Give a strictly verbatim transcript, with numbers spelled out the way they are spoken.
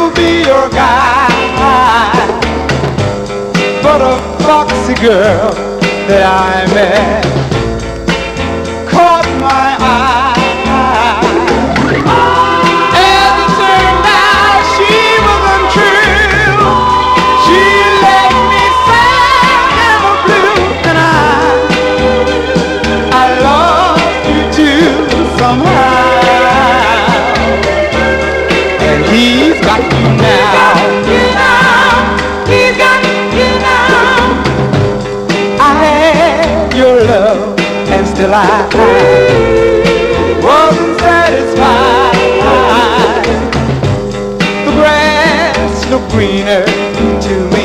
will be your guide. But a foxy girl that I met caught my eye. As it turned out, she was untrue. She let me sad and blue, and I, I lost you too somehow. And he's got you now. You now, he's got you now. I had your love, and still I wasn't satisfied. The grass looked greener to me